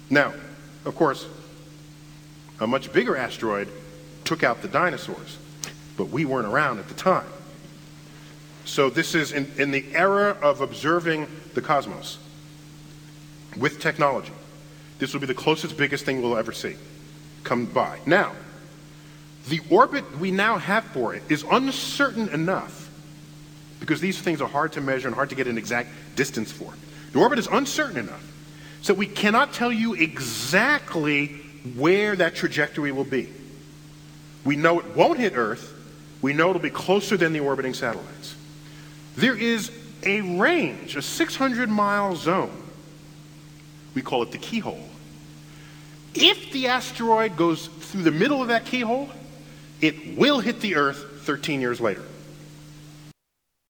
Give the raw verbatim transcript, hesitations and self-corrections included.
Now, of course, a much bigger asteroid took out the dinosaurs, but we weren't around at the time. So this is in, in the era of observing the cosmos with technology. This will be the closest, biggest thing we'll ever see come by. Now, the orbit we now have for it is uncertain enough, because these things are hard to measure and hard to get an exact distance for. The orbit is uncertain enough, so we cannot tell you exactly where that trajectory will be. We know it won't hit Earth. We know it'll be closer than the orbiting satellites. There is a range, a six hundred mile zone. We call it the keyhole. If the asteroid goes through the middle of that keyhole, it will hit the Earth thirteen years later.